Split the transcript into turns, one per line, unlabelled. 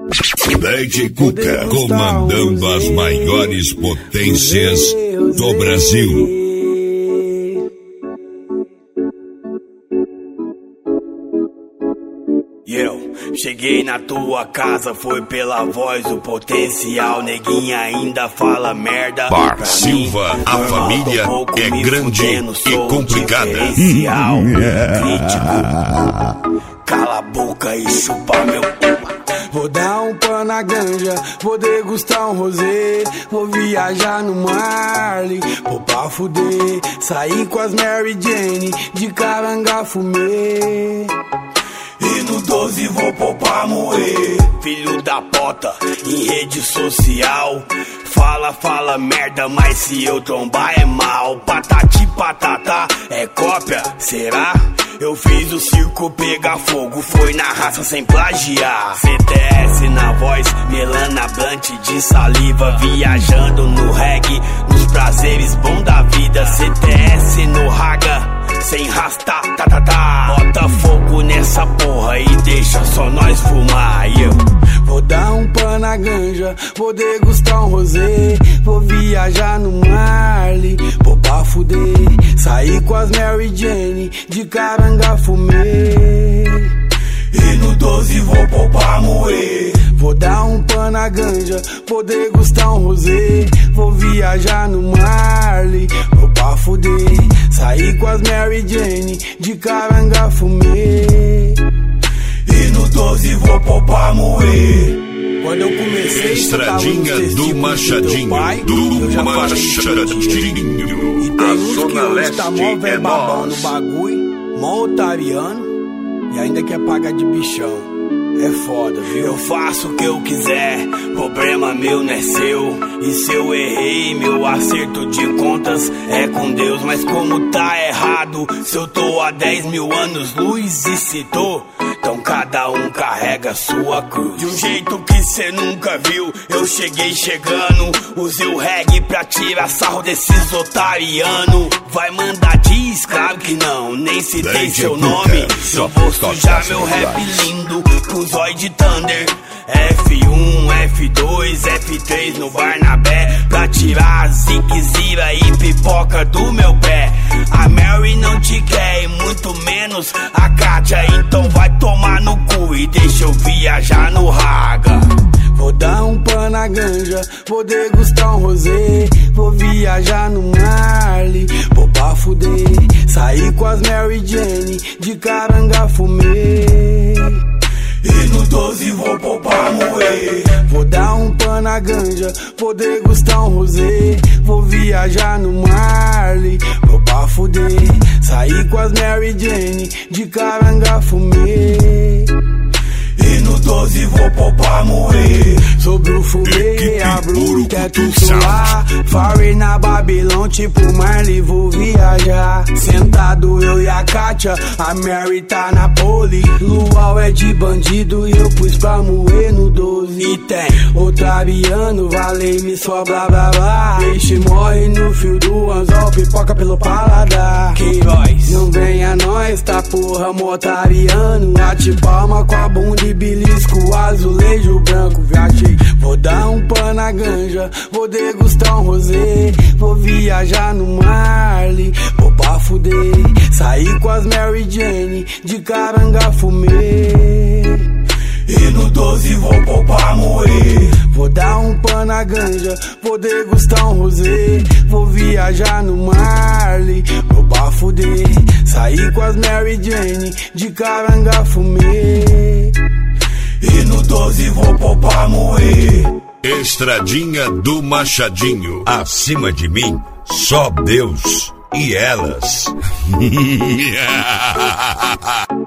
DJ Cuca, comandando as maiores potências do Brasil.
Cheguei na tua casa, foi pela voz, o potencial. Neguinha ainda fala merda.
Bar Silva, a família é grande e complicada.
Crítico, cala a boca e chupa meu.
Vou dar um pano na ganja, vou degustar um rosé, vou viajar no Marley, vou pra fuder, sair com as Mary Jane, de caranga fumê.
E no 12 vou pôr pra moer. Filho da pota, em rede social. Fala merda, mas se eu trombar é mal. Patati patatá, é cópia, será? Eu fiz o circo pegar fogo, foi na raça sem plagiar. CTS na voz, melana blunt de saliva. Viajando no reggae, nos prazeres bom da vida. CTS no raga, sem rasta, tá. Bota fogo nessa porra e deixa só nós fumar. E eu
vou dar um pano na ganja, vou degustar um rosé, vou viajar no Marley, vou pra fuder, sair com as Mary Jane, de caranga fumê.
E no 12 vou pôr pra moer.
Vou dar um pano na ganja, vou degustar um rosé, vou viajar no Marley, vou pra fuder, sair com as Mary Jane, de caranga fumê.
E no 12 vou pôr pra moer.
Quando eu comecei,
Estradinha do Machadinho, do Machadinho.
E tem uns que hoje tá mó velho babão no bagulho, mó otariano, e ainda quer pagar de bichão. É foda, viu?
Eu faço o que eu quiser, problema meu não é seu. E se eu errei, meu acerto de contas é com Deus. Mas como tá errado, se eu tô há 10 mil anos luz e se tô, então cada um carrega a sua cruz. De um jeito que cê nunca viu, eu cheguei chegando. Usei o reggae pra tirar sarro desses otarianos. Vai mandar diz, claro que não, nem citei seu nome. Eu vou sujar meu rap lindo com zóio de Thunder. F1, F2, F3 no Barnabé, pra tirar a ziquezira e pipoca do meu pé. A Mary não te quer e muito menos a Kátia, então vai tomar no cu e deixa eu viajar no raga.
Vou dar um pano na ganja, vou degustar um rosé, vou viajar no Marley, vou pra fuder, sair com as Mary Jane, de caranga fumê.
E no 12 vou pôr pra moer.
Vou dar um pano na ganja, vou degustar um rosé, vou viajar no Marley, vou pra fuder, sair com as Mary Jane, de caranga fumê.
E no 12 vou pôr pra moer.
Sobre o fumê, abro o teto solar, farei na Babilão, tipo Marley, vou viajar. Sentado eu e a Kátia, a Mary tá na pole. Luau é de bandido e eu pus pra moer no 12. E tem otariano, valei-me só blá blá blá. Peixe morre no fio do anzol, pipoca pelo paladar.
Queiroz,
não vem a nós, tá porra, motariano. Bate palma com a bunda e belisco, azulejo branco, viajei. Vou dar um pano na ganja, vou degustar um rosé, vou viajar no Marley, vou pra fuder, sair com as Mary Jane, de caranga fumê.
E no 12 vou pôr pra moer.
Vou dar um pano na ganja, vou degustar um rosé, vou viajar no Marley, vou pra fuder, sair com as Mary Jane, de caranga fumê.
E no 12 vou pôr pra moer.
Estradinha do Machadinho. Acima de mim, só Deus e elas.